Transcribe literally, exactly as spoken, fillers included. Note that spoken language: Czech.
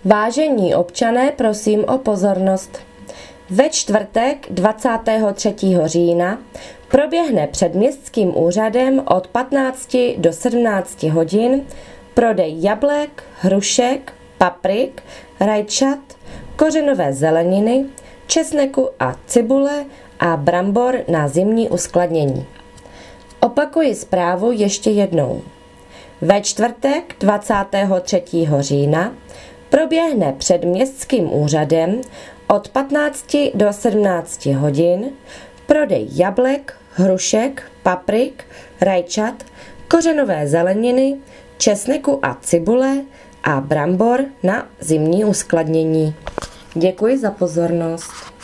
Vážení občané, prosím o pozornost. Ve čtvrtek dvacátého třetího října proběhne před městským úřadem od patnácti do sedmnácti hodin prodej jablek, hrušek, paprik, rajčat, kořenové zeleniny, česneku a cibule a brambor na zimní uskladnění. Opakuji zprávu ještě jednou. Ve čtvrtek dvacátého třetího října proběhne před městským úřadem od patnácti do sedmnácti hodin prodej jablek, hrušek, paprik, rajčat, kořenové zeleniny, česneku a cibule a brambor na zimní uskladnění. Děkuji za pozornost.